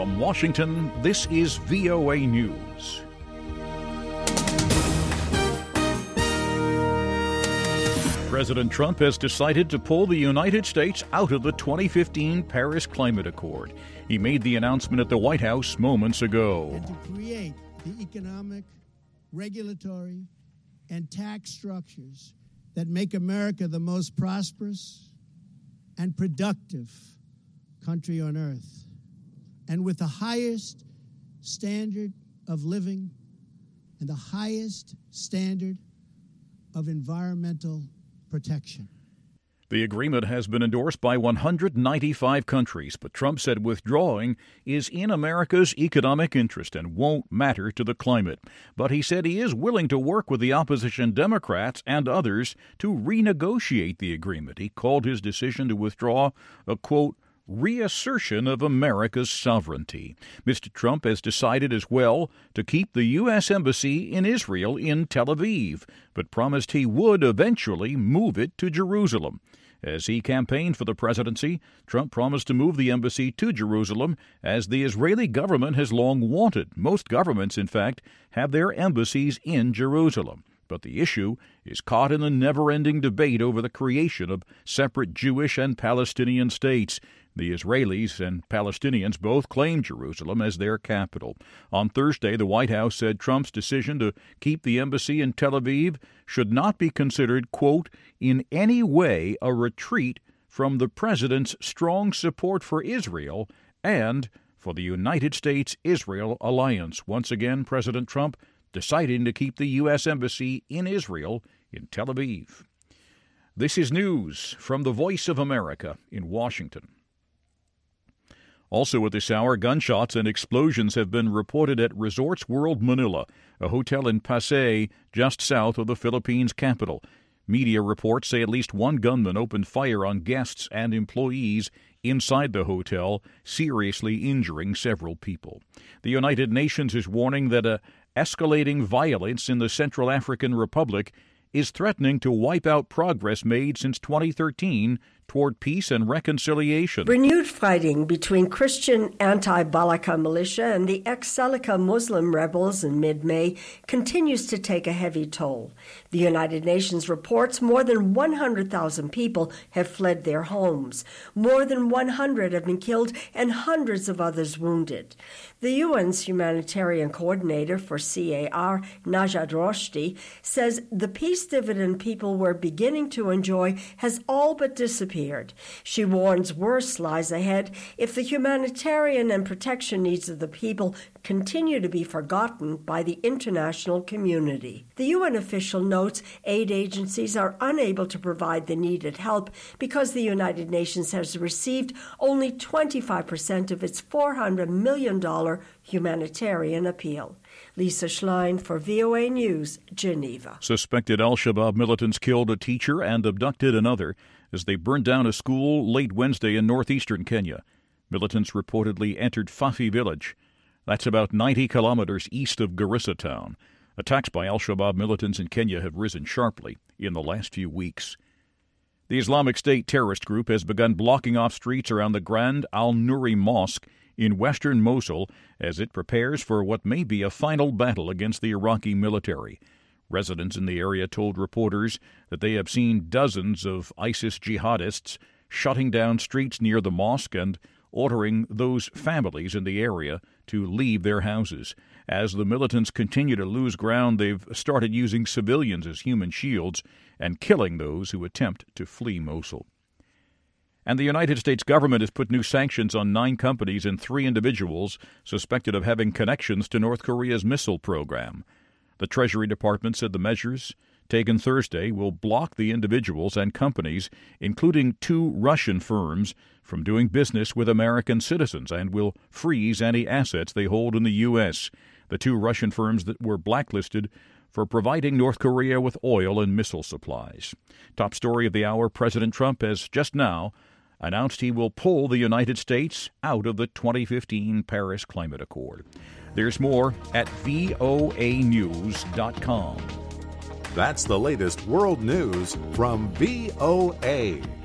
From Washington, this is VOA News. President Trump has decided to pull the United States out of the 2015 Paris Climate Accord. He made the announcement at the White House moments ago. And to create the economic, regulatory, and tax structures that make America the most prosperous and productive country on earth, and with the highest standard of living and the highest standard of environmental protection. The agreement has been endorsed by 195 countries, but Trump said withdrawing is in America's economic interest and won't matter to the climate. But he said he is willing to work with the opposition Democrats and others to renegotiate the agreement. He called his decision to withdraw a, quote, reassertion of America's sovereignty. Mr. Trump has decided as well to keep the U.S. Embassy in Israel in Tel Aviv, but promised he would eventually move it to Jerusalem. As he campaigned for the presidency, Trump promised to move the embassy to Jerusalem, as the Israeli government has long wanted. Most governments, in fact, have their embassies in Jerusalem. But the issue is caught in the never-ending debate over the creation of separate Jewish and Palestinian states. The Israelis and Palestinians both claim Jerusalem as their capital. On Thursday, the White House said Trump's decision to keep the embassy in Tel Aviv should not be considered, quote, in any way a retreat from the president's strong support for Israel and for the United States-Israel alliance. Once again, President Trump deciding to keep the U.S. Embassy in Israel in Tel Aviv. This is news from the Voice of America in Washington. Also at this hour, gunshots and explosions have been reported at Resorts World Manila, a hotel in Pasay, just south of the Philippines capital. Media reports say at least one gunman opened fire on guests and employees inside the hotel, seriously injuring several people. The United Nations is warning that escalating violence in the Central African Republic is threatening to wipe out progress made since 2013 toward peace and reconciliation. Renewed fighting between Christian anti-Balaka militia and the ex-Salaka Muslim rebels in mid-May continues to take a heavy toll. The United Nations reports more than 100,000 people have fled their homes. More than 100 have been killed and hundreds of others wounded. The UN's humanitarian coordinator for CAR, Najat Roshdi, says the peace dividend people were beginning to enjoy has all but disappeared. She warns worse lies ahead if the humanitarian and protection needs of the people continue to be forgotten by the international community. The UN official notes aid agencies are unable to provide the needed help because the United Nations has received only 25% of its $400 million humanitarian appeal. Lisa Schlein for VOA News, Geneva. Suspected al-Shabaab militants killed a teacher and abducted another as they burned down a school late Wednesday in northeastern Kenya. Militants reportedly entered Fafi village. That's about 90 kilometers east of Garissa town. Attacks by al-Shabaab militants in Kenya have risen sharply in the last few weeks. The Islamic State terrorist group has begun blocking off streets around the Grand Al-Nuri Mosque in western Mosul as it prepares for what may be a final battle against the Iraqi military. Residents in the area told reporters that they have seen dozens of ISIS jihadists shutting down streets near the mosque and ordering those families in the area to leave their houses. As the militants continue to lose ground, they've started using civilians as human shields and killing those who attempt to flee Mosul. And the United States government has put new sanctions on 9 companies and 3 individuals suspected of having connections to North Korea's missile program. The Treasury Department said the measures taken Thursday will block the individuals and companies, including 2 Russian firms, from doing business with American citizens and will freeze any assets they hold in the U.S. The 2 Russian firms that were blacklisted for providing North Korea with oil and missile supplies. Top story of the hour, President Trump has just now announced he will pull the United States out of the 2015 Paris Climate Accord. There's more at voanews.com. That's the latest world news from VOA.